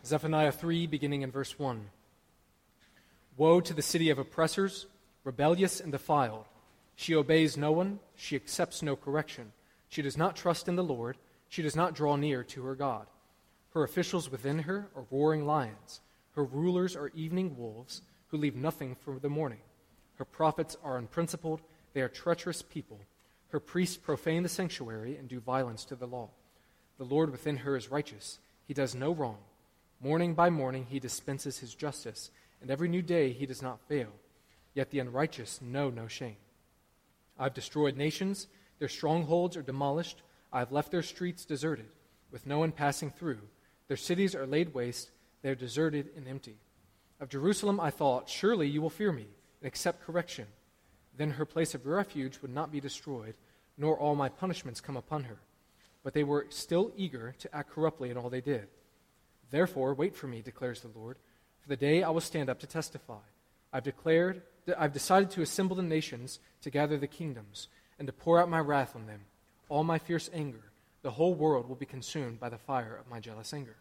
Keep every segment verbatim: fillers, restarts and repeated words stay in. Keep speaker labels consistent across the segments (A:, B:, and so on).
A: Zephaniah three, beginning in verse one. Woe to the city of oppressors, rebellious and defiled. She obeys no one, she accepts no correction. She does not trust in the Lord, she does not draw near to her God. Her officials within her are roaring lions. Her rulers are evening wolves who leave nothing for the morning. Her prophets are unprincipled, they are treacherous people. Her priests profane the sanctuary and do violence to the law. The Lord within her is righteous, he does no wrong. Morning by morning he dispenses his justice, and every new day he does not fail. Yet the unrighteous know no shame. I have destroyed nations, their strongholds are demolished. I have left their streets deserted, with no one passing through. Their cities are laid waste, they are deserted and empty. Of Jerusalem I thought, surely you will fear me and accept correction. Then her place of refuge would not be destroyed, nor all my punishments come upon her. But they were still eager to act corruptly in all they did. Therefore, wait for me, declares the Lord, for the day I will stand up to testify. I've declared, I've decided to assemble the nations, to gather the kingdoms, and to pour out my wrath on them, all my fierce anger. The whole world will be consumed by the fire of my jealous anger.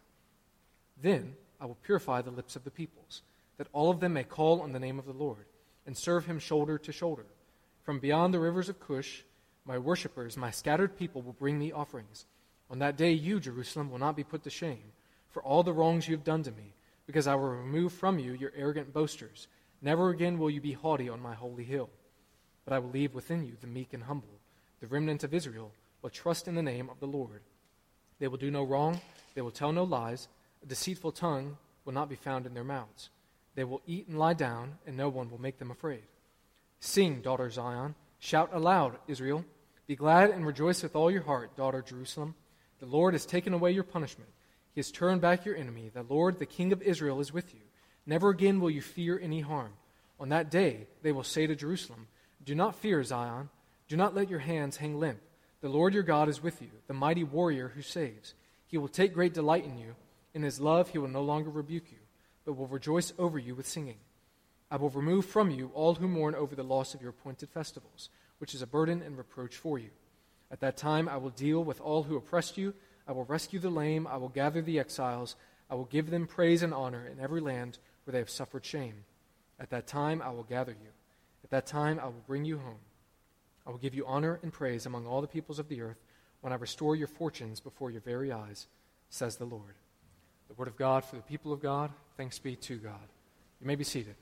A: Then I will purify the lips of the peoples, that all of them may call on the name of the Lord, and serve him shoulder to shoulder. From beyond the rivers of Cush, my worshippers, my scattered people, will bring me offerings. On that day you, Jerusalem, will not be put to shame for all the wrongs you have done to me, because I will remove from you your arrogant boasters. Never again will you be haughty on my holy hill. But I will leave within you the meek and humble. The remnant of Israel will trust in the name of the Lord. They will do no wrong, they will tell no lies. A deceitful tongue will not be found in their mouths. They will eat and lie down, and no one will make them afraid. Sing, daughter Zion. Shout aloud, Israel. Be glad and rejoice with all your heart, daughter Jerusalem. The Lord has taken away your punishment. He has turned back your enemy. The Lord, the King of Israel, is with you. Never again will you fear any harm. On that day they will say to Jerusalem, do not fear, Zion. Do not let your hands hang limp. The Lord your God is with you, the mighty warrior who saves. He will take great delight in you. In his love he will no longer rebuke you, but will rejoice over you with singing. I will remove from you all who mourn over the loss of your appointed festivals, which is a burden and reproach for you. At that time I will deal with all who oppressed you. I will rescue the lame. I will gather the exiles. I will give them praise and honor in every land where they have suffered shame. At that time I will gather you. At that time I will bring you home. I will give you honor and praise among all the peoples of the earth when I restore your fortunes before your very eyes, says the Lord. The word of God for the people of God. Thanks be to God. You may be seated.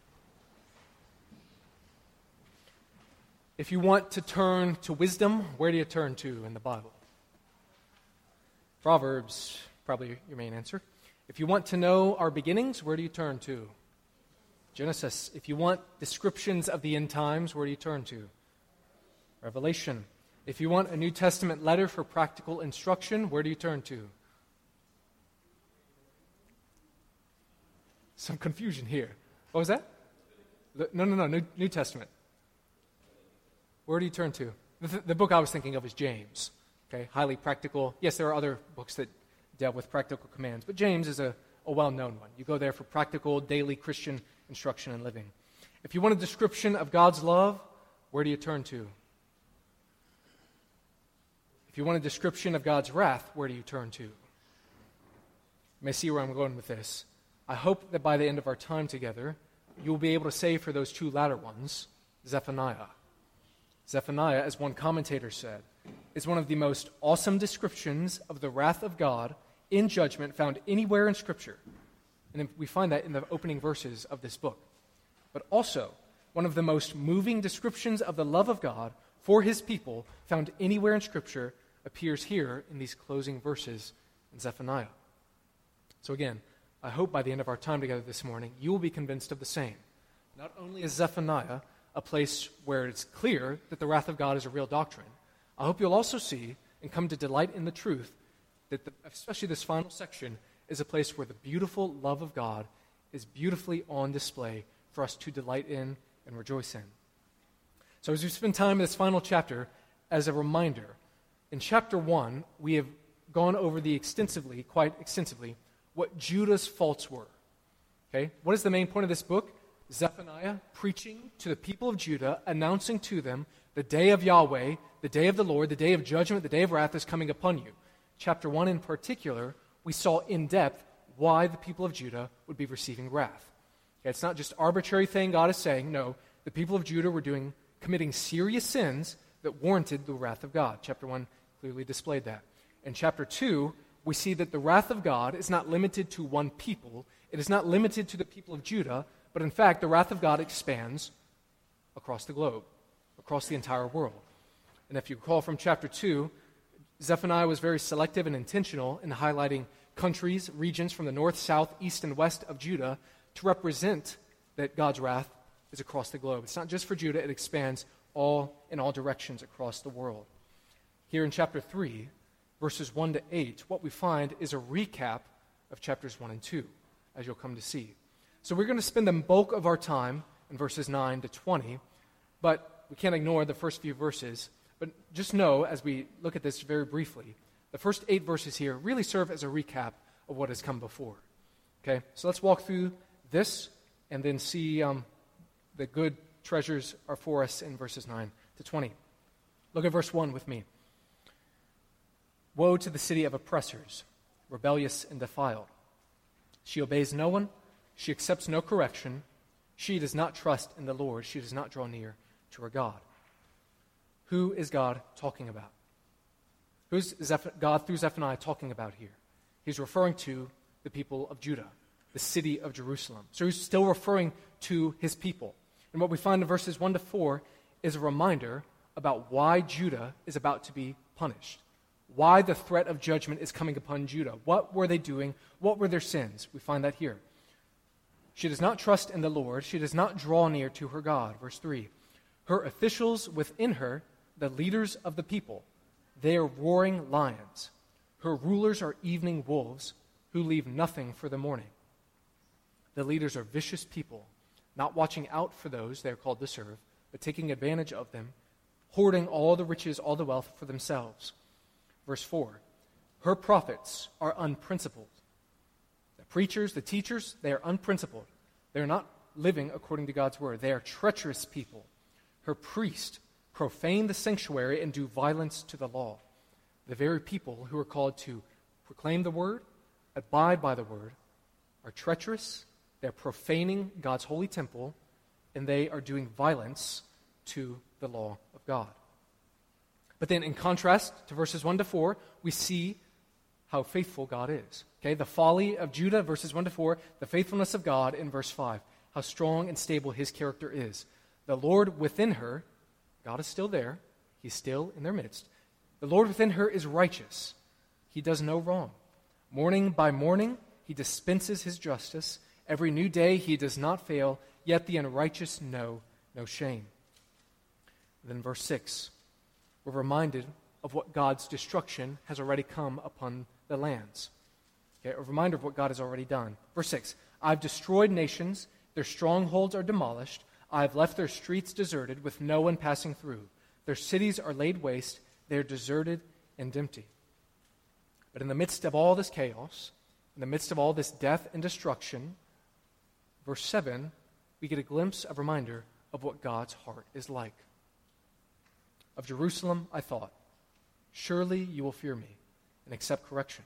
A: If you want to turn to wisdom, where do you turn to in the Bible? Proverbs, probably your main answer. If you want to know our beginnings, where do you turn to? Genesis. If you want descriptions of the end times, where do you turn to? Revelation. If you want a New Testament letter for practical instruction, where do you turn to? Some confusion here. What was that? No, no, no, New, New Testament. Where do you turn to? The, the book I was thinking of is James. Okay, highly practical. Yes, there are other books that deal with practical commands, but James is a, a well-known one. You go there for practical, daily Christian instruction and living. If you want a description of God's love, where do you turn to? If you want a description of God's wrath, where do you turn to? You may see where I'm going with this. I hope that by the end of our time together, you'll be able to say for those two latter ones, Zephaniah. Zephaniah, as one commentator said, is one of the most awesome descriptions of the wrath of God in judgment found anywhere in Scripture. And we find that in the opening verses of this book. But also, one of the most moving descriptions of the love of God for his people found anywhere in Scripture appears here in these closing verses in Zephaniah. So again, I hope by the end of our time together this morning, you will be convinced of the same. Not only is Zephaniah a place where it's clear that the wrath of God is a real doctrine, I hope you'll also see and come to delight in the truth that the, especially this final section is a place where the beautiful love of God is beautifully on display for us to delight in and rejoice in. So as we spend time in this final chapter, as a reminder, in chapter one, we have gone over the extensively, quite extensively, what Judah's faults were. Okay? What is the main point of this book? Zephaniah preaching to the people of Judah, announcing to them the day of Yahweh, the day of the Lord, the day of judgment, the day of wrath is coming upon you. Chapter one in particular, we saw in depth why the people of Judah would be receiving wrath. Okay, it's not just arbitrary thing God is saying. No, the people of Judah were doing committing serious sins that warranted the wrath of God. Chapter one clearly displayed that. In chapter two, we see that the wrath of God is not limited to one people. It is not limited to the people of Judah, but in fact, the wrath of God expands across the globe, across the entire world. And if you recall from chapter two, Zephaniah was very selective and intentional in highlighting countries, regions from the north, south, east, and west of Judah to represent that God's wrath is across the globe. It's not just for Judah, it expands all in all directions across the world. Here in chapter three, verses one to eight, what we find is a recap of chapters one and two, as you'll come to see. So we're going to spend the bulk of our time in verses nine to twenty, but we can't ignore the first few verses. But just know, as we look at this very briefly, the first eight verses here really serve as a recap of what has come before. Okay, so let's walk through this and then see um, the good treasures are for us in verses nine to twenty. Look at verse one with me. Woe to the city of oppressors, rebellious and defiled. She obeys no one, she accepts no correction, she does not trust in the Lord, she does not draw near to her God. Who is God talking about? Who's Zeph- God through Zephaniah talking about here? He's referring to the people of Judah, the city of Jerusalem. So he's still referring to his people. And what we find in verses one to four is a reminder about why Judah is about to be punished, why the threat of judgment is coming upon Judah. What were they doing? What were their sins? We find that here. She does not trust in the Lord. She does not draw near to her God. Verse three. Her officials within her, the leaders of the people, they are roaring lions. Her rulers are evening wolves who leave nothing for the morning. The leaders are vicious people, not watching out for those they are called to serve, but taking advantage of them, hoarding all the riches, all the wealth for themselves. Verse four, her prophets are unprincipled. The preachers, the teachers, they are unprincipled. They are not living according to God's word. They are treacherous people. Her priests profane the sanctuary and do violence to the law. The very people who are called to proclaim the word, abide by the word, are treacherous, they're profaning God's holy temple, and they are doing violence to the law of God. But then in contrast to verses one to four, we see how faithful God is. Okay, the folly of Judah, verses one to four, the faithfulness of God in verse five, how strong and stable his character is. The Lord within her, God is still there. He's still in their midst. The Lord within her is righteous. He does no wrong. Morning by morning, he dispenses his justice. Every new day, he does not fail, yet the unrighteous know no shame. And then verse six, we're reminded of what God's destruction has already come upon the lands. Okay, a reminder of what God has already done. Verse six, I've destroyed nations, their strongholds are demolished, I have left their streets deserted with no one passing through. Their cities are laid waste. They are deserted and empty. But in the midst of all this chaos, in the midst of all this death and destruction, verse seven, we get a glimpse, a reminder of what God's heart is like. Of Jerusalem, I thought, surely you will fear me and accept correction.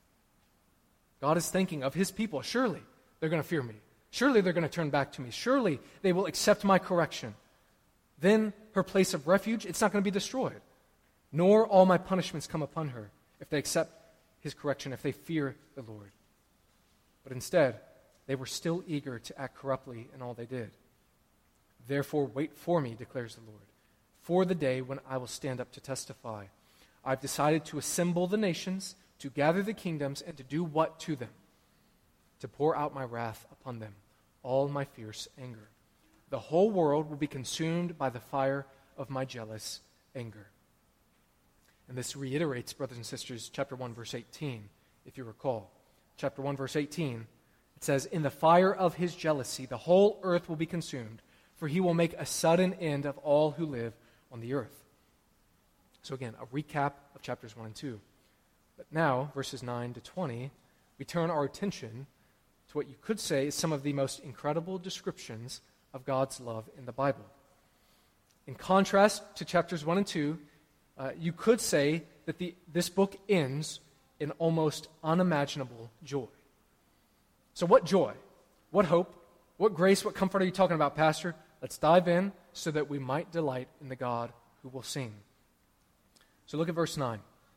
A: God is thinking of his people. Surely they're going to fear me. Surely they're going to turn back to me. Surely they will accept my correction. Then her place of refuge, it's not going to be destroyed, nor all my punishments come upon her if they accept his correction, if they fear the Lord. But instead, they were still eager to act corruptly in all they did. Therefore, wait for me, declares the Lord, for the day when I will stand up to testify. I've decided to assemble the nations, to gather the kingdoms, and to do what to them? To pour out my wrath upon them, all my fierce anger. The whole world will be consumed by the fire of my jealous anger. And this reiterates, brothers and sisters, chapter one, verse eighteen, if you recall. Chapter one, verse eighteen, it says, in the fire of his jealousy, the whole earth will be consumed, for he will make a sudden end of all who live on the earth. So again, a recap of chapters one and two. But now, verses nine to twenty, we turn our attention to what you could say is some of the most incredible descriptions of God's love in the Bible. In contrast to chapters one and two, uh, you could say that the, this book ends in almost unimaginable joy. So what joy, what hope, what grace, what comfort are you talking about, Pastor? Let's dive in so that we might delight in the God who will sing. So look at verse nine.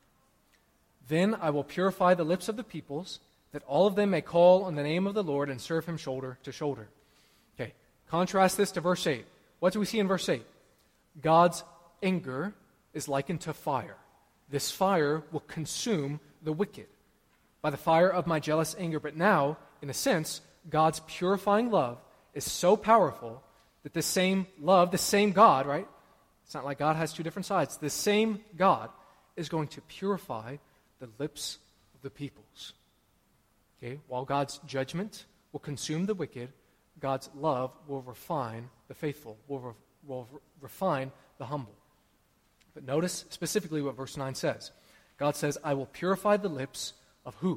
A: Then I will purify the lips of the peoples, that all of them may call on the name of the Lord and serve him shoulder to shoulder. Okay, contrast this to verse eight. What do we see in verse eight? God's anger is likened to fire. This fire will consume the wicked by the fire of my jealous anger. But now, in a sense, God's purifying love is so powerful that the same love, the same God, right? It's not like God has two different sides. The same God is going to purify the lips of the peoples. Okay? While God's judgment will consume the wicked, God's love will refine the faithful, will, re- will re- refine the humble. But notice specifically what verse nine says. God says, I will purify the lips of who?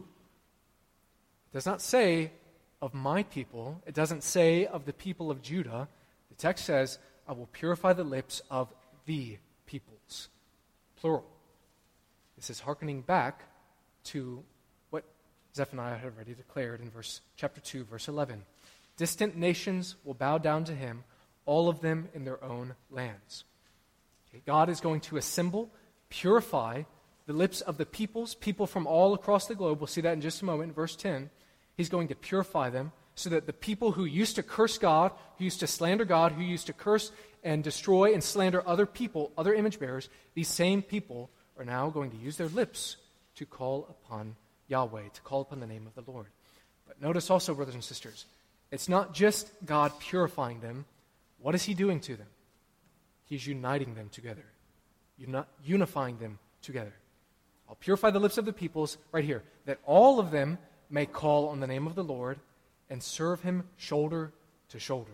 A: It does not say of my people. It doesn't say of the people of Judah. The text says, I will purify the lips of the peoples. Plural. This is hearkening back to what Zephaniah had already declared in verse chapter two, verse eleven. Distant nations will bow down to him, all of them in their own lands. Okay, God is going to assemble, purify the lips of the peoples, people from all across the globe. We'll see that in just a moment in verse ten. He's going to purify them so that the people who used to curse God, who used to slander God, who used to curse and destroy and slander other people, other image bearers, these same people are now going to use their lips to call upon Yahweh, to call upon the name of the Lord. But notice also, brothers and sisters, it's not just God purifying them. What is he doing to them? He's uniting them together, uni- unifying them together. I'll purify the lips of the peoples, right here, that all of them may call on the name of the Lord and serve him shoulder to shoulder.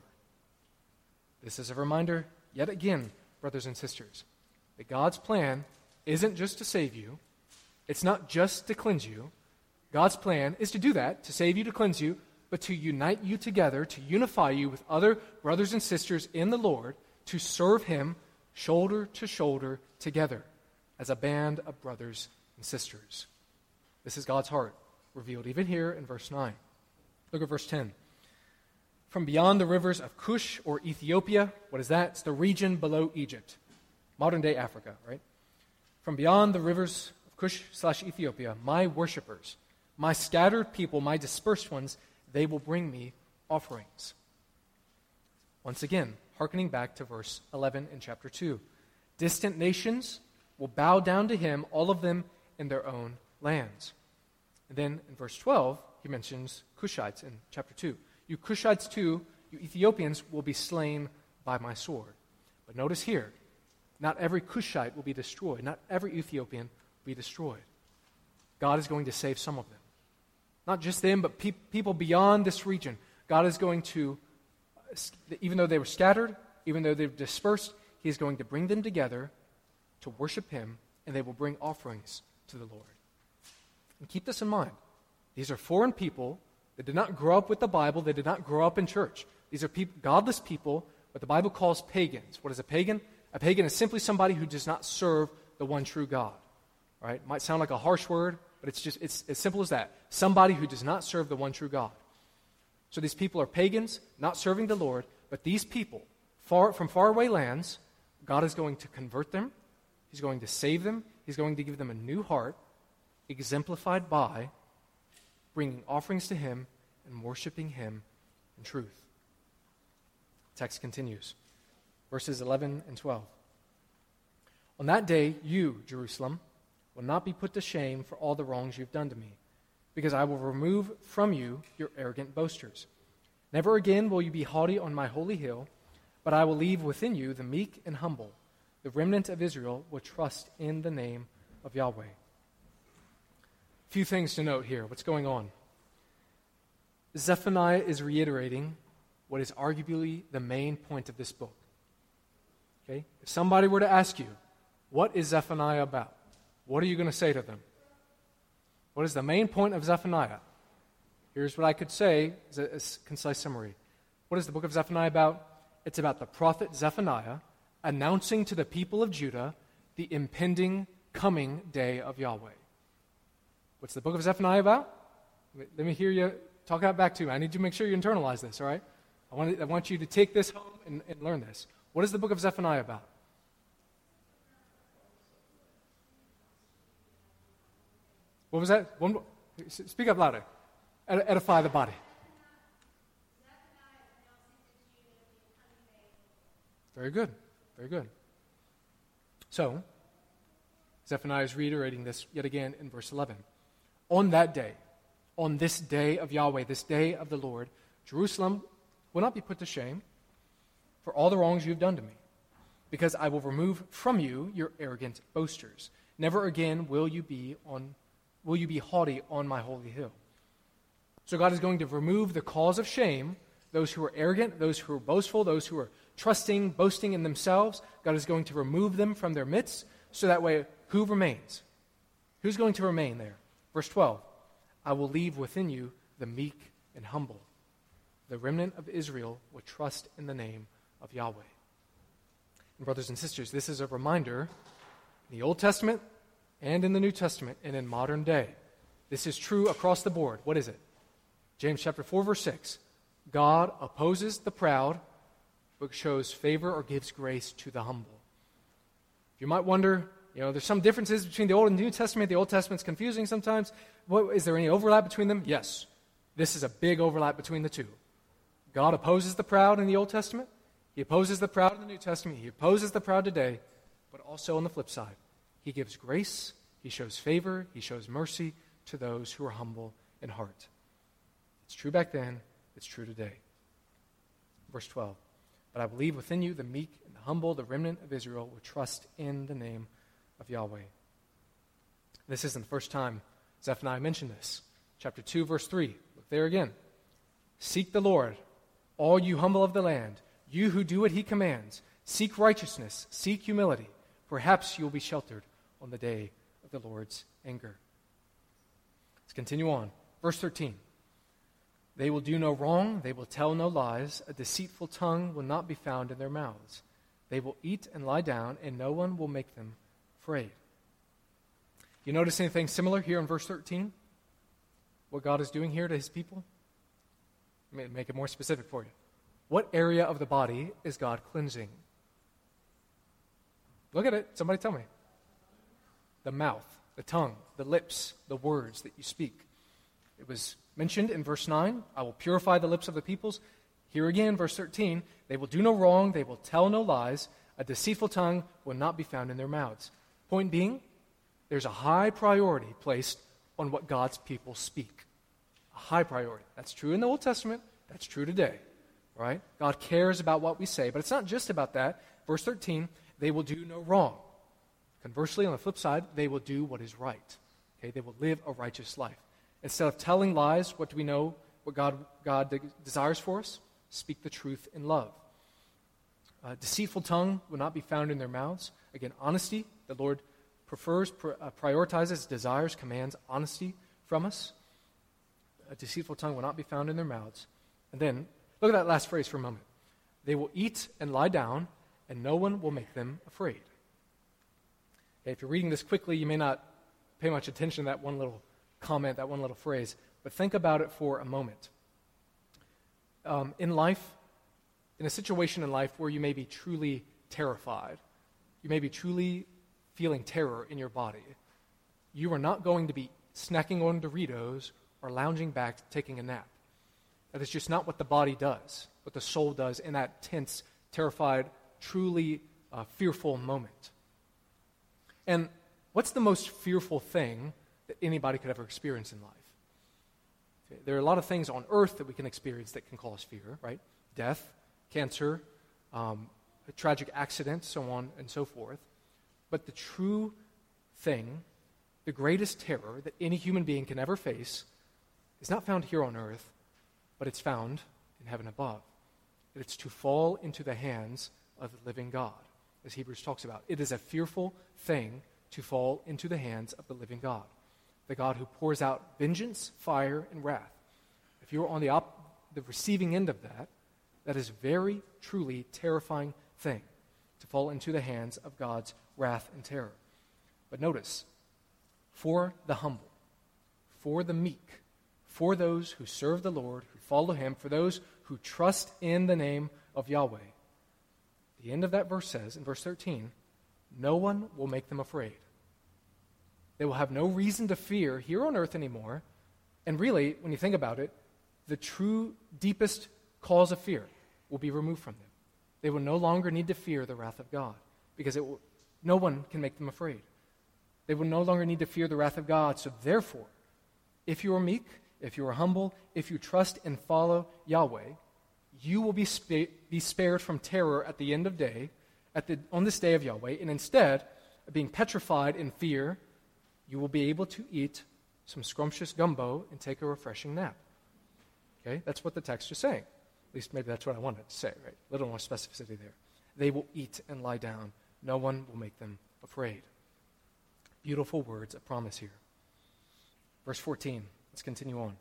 A: This is a reminder, yet again, brothers and sisters, that God's plan isn't just to save you. It's not just to cleanse you. God's plan is to do that, to save you, to cleanse you, but to unite you together, to unify you with other brothers and sisters in the Lord, to serve him shoulder to shoulder together as a band of brothers and sisters. This is God's heart, revealed even here in verse nine. Look at verse ten. From beyond the rivers of Cush or Ethiopia, what is that? It's the region below Egypt, modern-day Africa, right? From beyond the rivers of Cush slash Ethiopia, my worshipers, my scattered people, my dispersed ones, they will bring me offerings. Once again, hearkening back to verse eleven in chapter two. Distant nations will bow down to him, all of them in their own lands. And then in verse twelve, he mentions Cushites in chapter two. You Cushites too, you Ethiopians, will be slain by my sword. But notice here, not every Cushite will be destroyed. Not every Ethiopian will be destroyed. God is going to save some of them. Not just them, but pe- people beyond this region. God is going to, even though they were scattered, even though they were dispersed, he is going to bring them together to worship him, and they will bring offerings to the Lord. And keep this in mind. These are foreign people that did not grow up with the Bible. They did not grow up in church. These are people, godless people, what the Bible calls pagans. What is a pagan? A pagan is simply somebody who does not serve the one true God. All right? It might sound like a harsh word, but it's just it's as simple as that. Somebody who does not serve the one true God. So these people are pagans, not serving the Lord, but these people far from faraway lands, God is going to convert them. He's going to save them. He's going to give them a new heart, exemplified by bringing offerings to him and worshiping him in truth. The text continues. Verses eleven and twelve. On that day, you, Jerusalem, will not be put to shame for all the wrongs you've done to me, because I will remove from you your arrogant boasters. Never again will you be haughty on my holy hill, but I will leave within you the meek and humble. The remnant of Israel will trust in the name of Yahweh. A few things to note here. What's going on? Zephaniah is reiterating what is arguably the main point of this book. Okay? If somebody were to ask you, what is Zephaniah about? What are you going to say to them? What is the main point of Zephaniah? Here's what I could say as a, a concise summary. What is the book of Zephaniah about? It's about the prophet Zephaniah announcing to the people of Judah the impending coming day of Yahweh. What's the book of Zephaniah about? Let me hear you talk out back to me. I need you to make sure you internalize this, all right? I want, I want you to take this home and, and learn this. What is the book of Zephaniah about? What was that? One, speak up louder. Ed- edify the body. Very good. Very good. So, Zephaniah is reiterating this yet again in verse eleven. On that day, on this day of Yahweh, this day of the Lord, Jerusalem will not be put to shame for all the wrongs you have done to me, because I will remove from you your arrogant boasters. Never again will you be on will you be haughty on my holy hill. So God is going to remove the cause of shame, those who are arrogant, those who are boastful, those who are trusting, boasting in themselves. God is going to remove them from their midst, so that way, who remains? Who's going to remain there? Verse twelve, I will leave within you the meek and humble. The remnant of Israel will trust in the name of Yahweh. And brothers and sisters, this is a reminder in the Old Testament and in the New Testament and in modern day. This is true across the board. What is it? James chapter four, verse six. God opposes the proud, but shows favor or gives grace to the humble. You might wonder, you know, there's some differences between the Old and New Testament. The Old Testament's confusing sometimes. What, is there any overlap between them? Yes. This is a big overlap between the two. God opposes the proud in the Old Testament. He opposes the proud in the New Testament. He opposes the proud today. But also on the flip side, he gives grace, he shows favor, he shows mercy to those who are humble in heart. It's true back then, it's true today. Verse twelve, but I will leave within you the meek and the humble, the remnant of Israel will trust in the name of Yahweh. This isn't the first time Zephaniah mentioned this. Chapter two, verse three, look there again. Seek the Lord, all you humble of the land, you who do what he commands. Seek righteousness, seek humility. Perhaps you will be sheltered on the day of the Lord's anger. Let's continue on. Verse thirteen. They will do no wrong, they will tell no lies, a deceitful tongue will not be found in their mouths. They will eat and lie down, and no one will make them afraid. You notice anything similar here in verse thirteen? What God is doing here to his people? Let me make it more specific for you. What area of the body is God cleansing? Look at it. Somebody tell me. The mouth, the tongue, the lips, the words that you speak. It was mentioned in verse nine, I will purify the lips of the peoples. Here again, verse thirteen, they will do no wrong, they will tell no lies, a deceitful tongue will not be found in their mouths. Point being, there's a high priority placed on what God's people speak. A high priority. That's true in the Old Testament, that's true today, right? God cares about what we say, but it's not just about that. Verse thirteen, they will do no wrong. Conversely, on the flip side, they will do what is right. Okay, they will live a righteous life. Instead of telling lies, what do we know what God, God de- desires for us? Speak the truth in love. Uh, deceitful tongue will not be found in their mouths. Again, honesty. The Lord prefers, pr- uh, prioritizes, desires, commands honesty from us. A deceitful tongue will not be found in their mouths. And then, look at that last phrase for a moment. They will eat and lie down, and no one will make them afraid. Okay, if you're reading this quickly, you may not pay much attention to that one little comment, that one little phrase, but think about it for a moment. Um, in life, in a situation in life where you may be truly terrified, you may be truly feeling terror in your body, you are not going to be snacking on Doritos or lounging back taking a nap. That is just not what the body does, what the soul does in that tense, terrified, truly uh, fearful moment. And what's the most fearful thing that anybody could ever experience in life? Okay, there are a lot of things on earth that we can experience that can cause fear, right? Death, cancer, um, a tragic accident, so on and so forth. But the true thing, the greatest terror that any human being can ever face is not found here on earth, but it's found in heaven above. And it's to fall into the hands of the living God, as Hebrews talks about. It is a fearful thing to fall into the hands of the living God, the God who pours out vengeance, fire, and wrath. If you're on the, op- the receiving end of that, that is a very, truly terrifying thing, to fall into the hands of God's wrath and terror. But notice, for the humble, for the meek, for those who serve the Lord, who follow him, for those who trust in the name of Yahweh. The end of that verse says, in verse thirteen, no one will make them afraid. They will have no reason to fear here on earth anymore. And really, when you think about it, the true, deepest cause of fear will be removed from them. They will no longer need to fear the wrath of God, because it will, no one can make them afraid. They will no longer need to fear the wrath of God. So therefore, if you are meek, if you are humble, if you trust and follow Yahweh, you will be, spa- be spared from terror at the end of day, at the, on this day of Yahweh, and instead of being petrified in fear, you will be able to eat some scrumptious gumbo and take a refreshing nap. Okay, that's what the text is saying. At least maybe that's what I wanted to say, right? A little more specificity there. They will eat and lie down. No one will make them afraid. Beautiful words of promise here. Verse fourteen, let's continue on.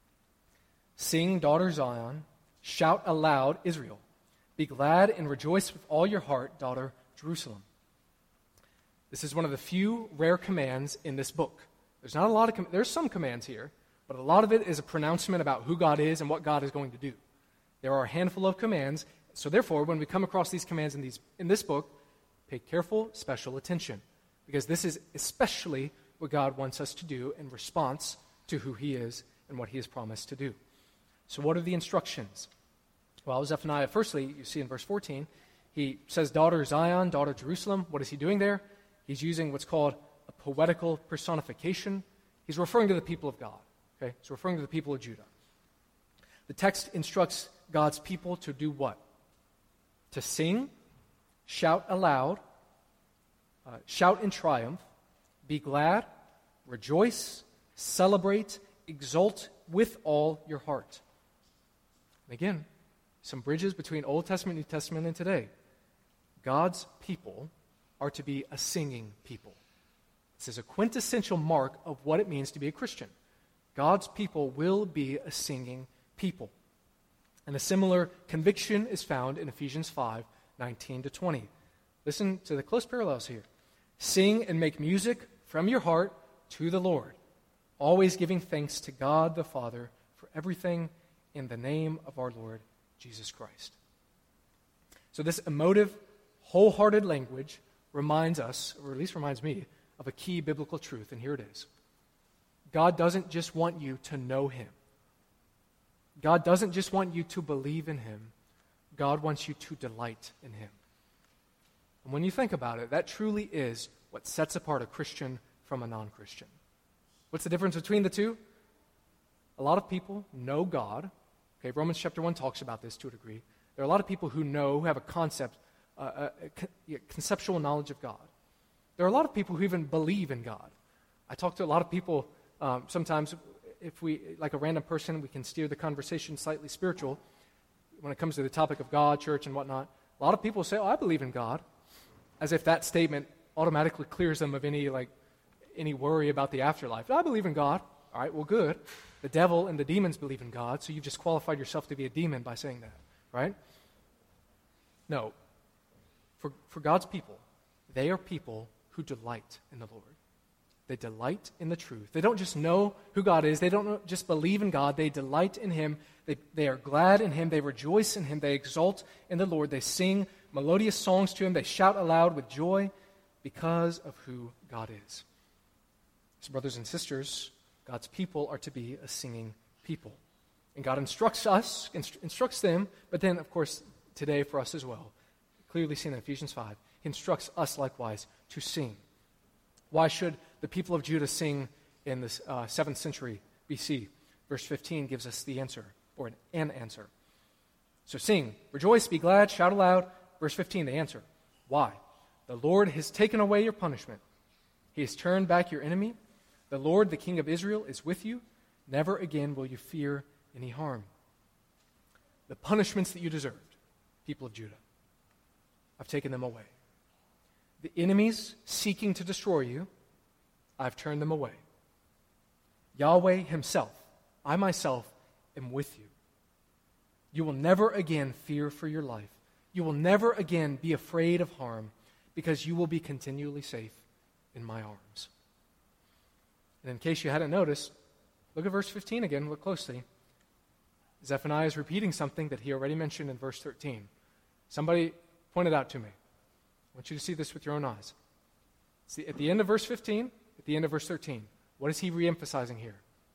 A: Sing, daughter Zion, shout aloud, Israel. Be glad and rejoice with all your heart, daughter Jerusalem. This is one of the few rare commands in this book. There's not a lot of, com- there's some commands here, but a lot of it is a pronouncement about who God is and what God is going to do. There are a handful of commands, so therefore, when we come across these commands in, these, in this book, pay careful, special attention, because this is especially what God wants us to do in response to who he is and what he has promised to do. So what are the instructions? Well, Zephaniah, firstly, you see in verse fourteen, he says, daughter Zion, daughter Jerusalem. What is he doing there? He's using what's called a poetical personification. He's referring to the people of God. Okay? He's referring to the people of Judah. The text instructs God's people to do what? To sing, shout aloud, uh, shout in triumph, be glad, rejoice, celebrate, exult with all your heart. And again, some bridges between Old Testament, New Testament, and today. God's people are to be a singing people. This is a quintessential mark of what it means to be a Christian. God's people will be a singing people. And a similar conviction is found in Ephesians five, nineteen to twenty. Listen to the close parallels here. Sing and make music from your heart to the Lord, always giving thanks to God the Father for everything in the name of our Lord Jesus Christ. So this emotive, wholehearted language reminds us, or at least reminds me, of a key biblical truth, and here it is. God doesn't just want you to know him. God doesn't just want you to believe in him. God wants you to delight in him. And when you think about it, that truly is what sets apart a Christian from a non-Christian. What's the difference between the two? A lot of people know God. Okay, Romans chapter one talks about this to a degree. There are a lot of people who know, who have a concept, uh, a, a conceptual knowledge of God. There are a lot of people who even believe in God. I talk to a lot of people, um, sometimes if we, like a random person, we can steer the conversation slightly spiritual when it comes to the topic of God, church, and whatnot. A lot of people say, oh, I believe in God, as if that statement automatically clears them of any, like, any worry about the afterlife. I believe in God. All right, well, good. The devil and the demons believe in God, so you've just qualified yourself to be a demon by saying that, right? No. For, for God's people, they are people who delight in the Lord. They delight in the truth. They don't just know who God is. They don't know, just believe in God. They delight in him. They, they are glad in him. They rejoice in him. They exult in the Lord. They sing melodious songs to him. They shout aloud with joy because of who God is. So, brothers and sisters, God's people are to be a singing people. And God instructs us, inst- instructs them, but then, of course, today for us as well. Clearly seen in Ephesians five. He instructs us likewise to sing. Why should the people of Judah sing in the uh, seventh century B C? Verse fifteen gives us the answer, or an, an answer. So sing, rejoice, be glad, shout aloud. Verse fifteen, the answer. Why? The Lord has taken away your punishment. He has turned back your enemy. The Lord, the King of Israel, is with you. Never again will you fear any harm. The punishments that you deserved, people of Judah, I've taken them away. The enemies seeking to destroy you, I've turned them away. Yahweh himself, I myself am with you. You will never again fear for your life. You will never again be afraid of harm, because you will be continually safe in my arms. And in case you hadn't noticed, look at verse fifteen again, look closely. Zephaniah is repeating something that he already mentioned in verse thirteen. Somebody pointed out to me. I want you to see this with your own eyes. See, at the end of verse fifteen, at the end of verse thirteen, what is he re-emphasizing here?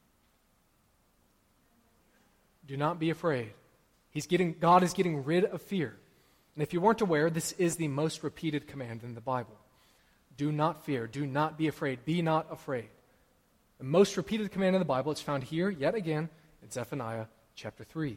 A: Do not be afraid. He's getting, God is getting rid of fear. And if you weren't aware, this is the most repeated command in the Bible. Do not fear. Do not be afraid. Be not afraid. The most repeated command in the Bible, it's found here, yet again, in Zephaniah chapter three.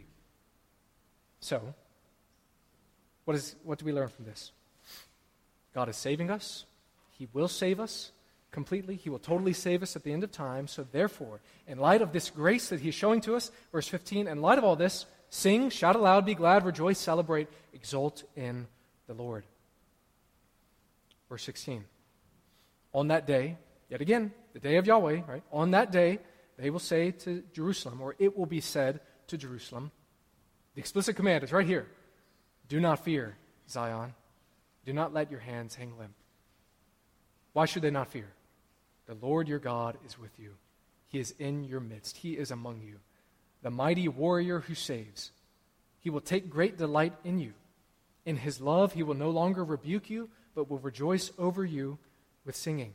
A: So, what is what do we learn from this? God is saving us. He will save us completely. He will totally save us at the end of time. So therefore, in light of this grace that he's showing to us, verse fifteen, in light of all this, sing, shout aloud, be glad, rejoice, celebrate, exult in the Lord. Verse sixteen. On that day, yet again, the day of Yahweh, right? On that day, they will say to Jerusalem, or it will be said to Jerusalem, the explicit command is right here. Do not fear, Zion. Do not let your hands hang limp. Why should they not fear? The Lord your God is with you. He is in your midst. He is among you. The mighty warrior who saves. He will take great delight in you. In his love, he will no longer rebuke you, but will rejoice over you with singing.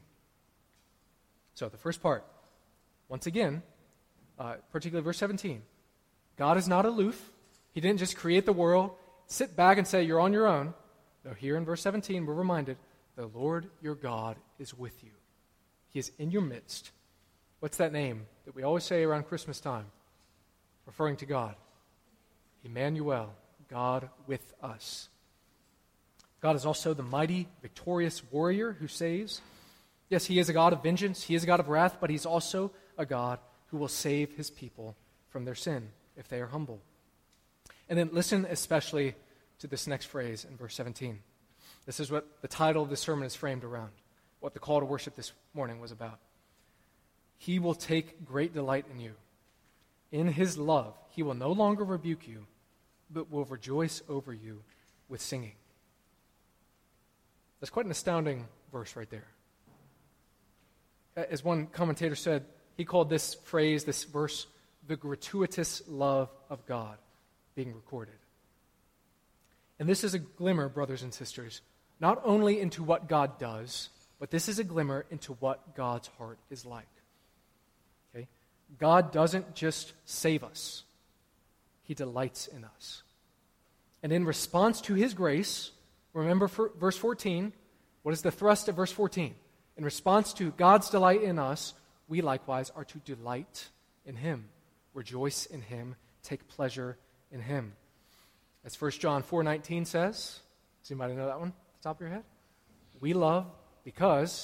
A: So the first part, once again, uh, particularly verse seventeen, God is not aloof. He didn't just create the world, sit back and say, you're on your own. No, here in verse seventeen, we're reminded, the Lord your God is with you. He is in your midst. What's that name that we always say around Christmas time? Referring to God. Emmanuel, God with us. God is also the mighty, victorious warrior who saves. Yes, he is a God of vengeance. He is a God of wrath, but he's also a God who will save his people from their sin if they are humble. And then listen especially to this next phrase in verse seventeen. This is what the title of this sermon is framed around, what the call to worship this morning was about. He will take great delight in you. In his love, he will no longer rebuke you, but will rejoice over you with singing. That's quite an astounding verse right there. As one commentator said, he called this phrase, this verse, the gratuitous love of God being recorded. And this is a glimmer, brothers and sisters, not only into what God does, but this is a glimmer into what God's heart is like. Okay? God doesn't just save us. He delights in us. And in response to his grace, remember for verse fourteen, what is the thrust of verse fourteen? In response to God's delight in us, we likewise are to delight in him, rejoice in him, take pleasure in him. As First John four nineteen says, does anybody know that one at the top of your head? We love because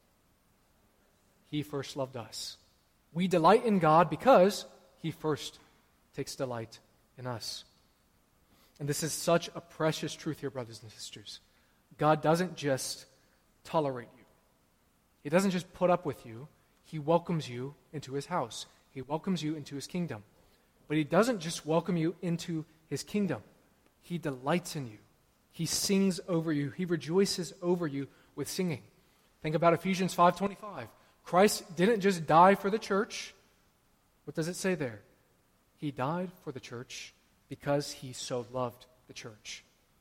A: he first loved us. We delight in God because he first takes delight in us. And this is such a precious truth here, brothers and sisters. God doesn't just tolerate you. He doesn't just put up with you. He welcomes you into his house. He welcomes you into his kingdom. But he doesn't just welcome you into his kingdom. He delights in you. He sings over you. He rejoices over you with singing. Think about Ephesians five twenty-five. Christ didn't just die for the church. What does it say there? He died for the church because he so loved the church.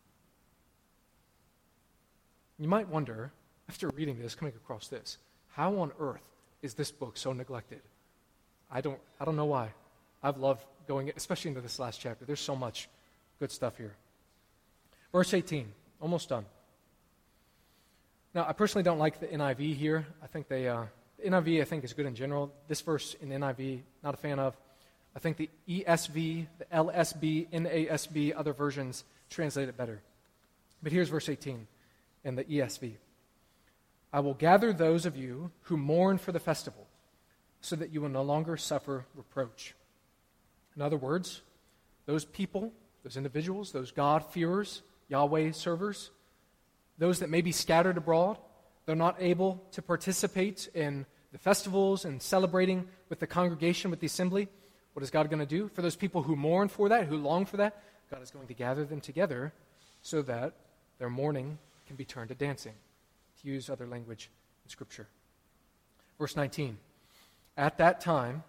A: You might wonder, after reading this, coming across this, how on earth is this book so neglected? I don't I don't know why. I've loved going, especially into this last chapter. There's so much good stuff here. Verse eighteen, almost done. Now, I personally don't like the N I V here. I think they, uh, the N I V I think is good in general. This verse in N I V, not a fan of. I think the E S V, the L S B, N A S B, other versions translate it better. But here's verse eighteen in the E S V. I will gather those of you who mourn for the festival, so that you will no longer suffer reproach. In other words, those people, those individuals, those God-fearers, Yahweh servers, those that may be scattered abroad, they're not able to participate in the festivals and celebrating with the congregation, with the assembly. What is God going to do? For those people who mourn for that, who long for that, God is going to gather them together so that their mourning can be turned to dancing, to use other language in Scripture. Verse nineteen, at that time,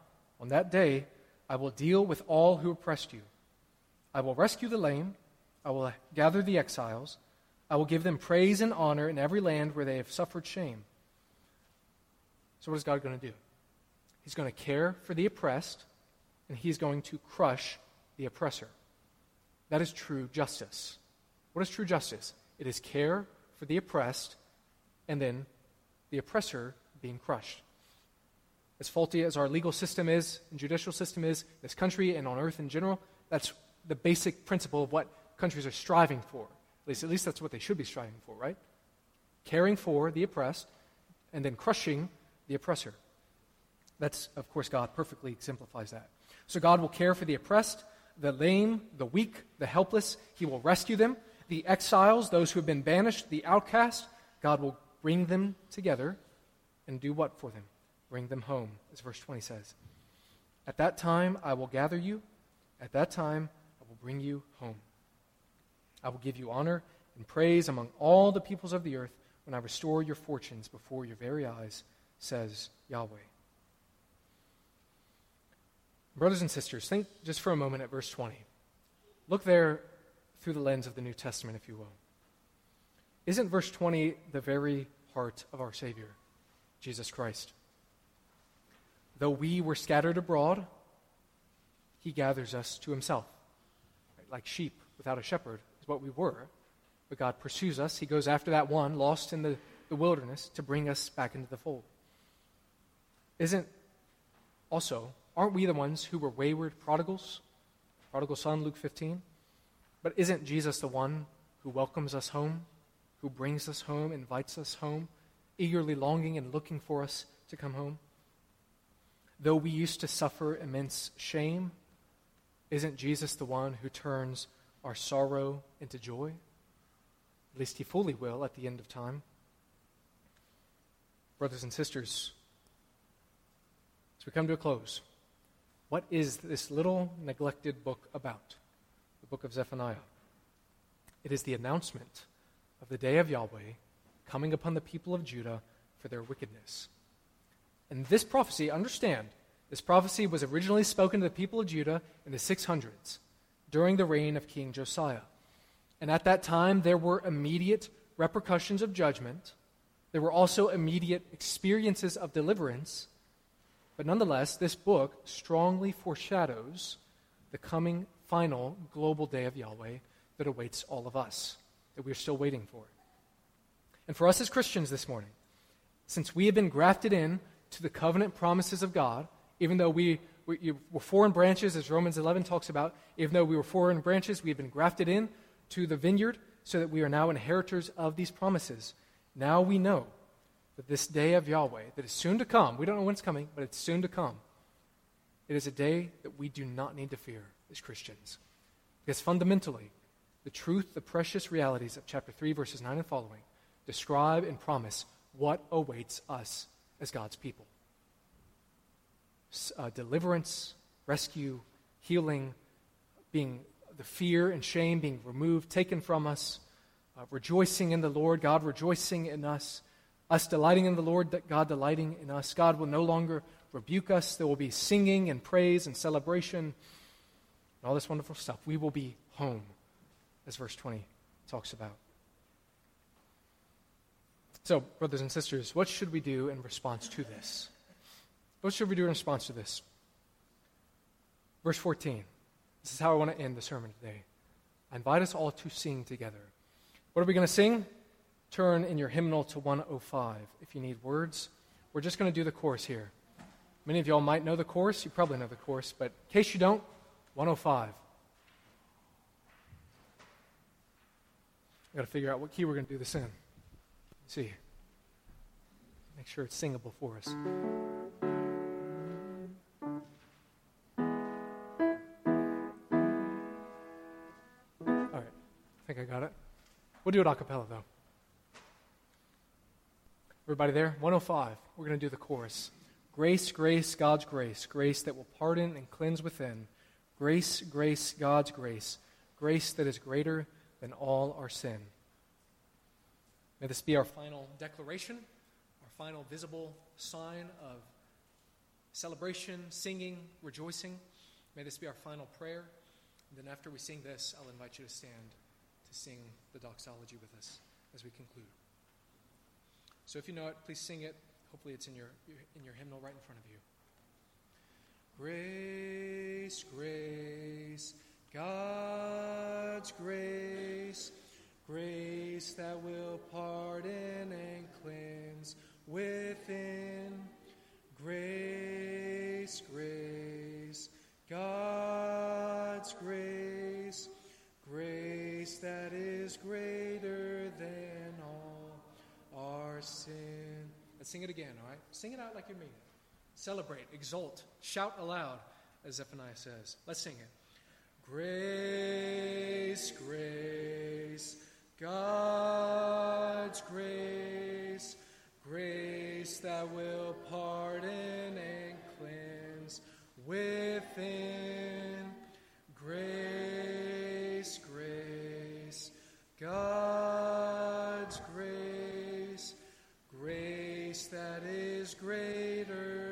A: On that day, I will deal with all who oppressed you. I will rescue the lame. I will gather the exiles. I will give them praise and honor in every land where they have suffered shame. So what is God going to do? He's going to care for the oppressed, and he's going to crush the oppressor. That is true justice. What is true justice? It is care for the oppressed, and then the oppressor being crushed. As faulty as our legal system is, and judicial system is, in this country and on earth in general, that's the basic principle of what countries are striving for. At least, at least that's what they should be striving for, right? Caring for the oppressed, and then crushing the oppressor. That's, of course, God perfectly exemplifies that. So God will care for the oppressed, the lame, the weak, the helpless. He will rescue them. The exiles, those who have been banished, the outcast, God will bring them together and do what for them? Bring them home, as verse twenty says. At that time I will gather you. At that time I will bring you home. I will give you honor and praise among all the peoples of the earth when I restore your fortunes before your very eyes, says Yahweh. Brothers and sisters, think just for a moment at verse twenty. Look there through the lens of the New Testament, if you will. Isn't verse twenty the very heart of our Savior, Jesus Christ? Though we were scattered abroad, he gathers us to himself. Right? Like sheep without a shepherd is what we were. But God pursues us. He goes after that one lost in the, the wilderness to bring us back into the fold. Isn't also, aren't we the ones who were wayward prodigals? Prodigal son, Luke fifteen. But isn't Jesus the one who welcomes us home, who brings us home, invites us home, eagerly longing and looking for us to come home? Though we used to suffer immense shame, isn't Jesus the one who turns our sorrow into joy? At least he fully will at the end of time. Brothers and sisters, as we come to a close, what is this little neglected book about? The book of Zephaniah. It is the announcement of the day of Yahweh coming upon the people of Judah for their wickedness. And this prophecy, understand, this prophecy was originally spoken to the people of Judah in the six hundreds, during the reign of King Josiah. And at that time, there were immediate repercussions of judgment. There were also immediate experiences of deliverance. But nonetheless, this book strongly foreshadows the coming final global day of Yahweh that awaits all of us, that we're still waiting for. And for us as Christians this morning, since we have been grafted in to the covenant promises of God, even though we, we were foreign branches, as Romans eleven talks about, even though we were foreign branches, we have been grafted in to the vineyard so that we are now inheritors of these promises. Now we know that this day of Yahweh, that is soon to come, we don't know when it's coming, but it's soon to come, it is a day that we do not need to fear as Christians. Because fundamentally, the truth, the precious realities of chapter three, verses nine and following, describe and promise what awaits us as God's people. Uh, deliverance, rescue, healing, being the fear and shame being removed, taken from us, uh, rejoicing in the Lord, God rejoicing in us, us delighting in the Lord, God delighting in us. God will no longer rebuke us. There will be singing and praise and celebration and all this wonderful stuff. We will be home, as verse twenty talks about. So, brothers and sisters, what should we do in response to this? What should we do in response to this? Verse fourteen. This is how I want to end the sermon today. I invite us all to sing together. What are we going to sing? Turn in your hymnal to one oh five if you need words. We're just going to do the chorus here. Many of y'all might know the chorus. You probably know the chorus, but in case you don't, one oh five. I've got to figure out what key we're going to do this in. Let's see. Make sure it's singable for us. All right. I think I got it. We'll do it a cappella, though. Everybody there? one oh five. We're going to do the chorus. Grace, grace, God's grace. Grace that will pardon and cleanse within. Grace, grace, God's grace. Grace that is greater than all our sin. May this be our final declaration, our final visible sign of celebration, singing, rejoicing. May this be our final prayer. And then after we sing this, I'll invite you to stand to sing the doxology with us as we conclude. So if you know it, please sing it. Hopefully it's in your, in your hymnal right in front of you. Grace, grace, God's grace, grace that will pardon and cleanse within. Grace, grace, God's grace, grace that is greater than all our sin. Let's sing it again, all right? Sing it out like you mean it. Celebrate, exult, shout aloud, as Zephaniah says. Let's sing it. Grace, grace, God's grace, grace that will pardon and cleanse within. Grace, grace, God's grace, grace that is greater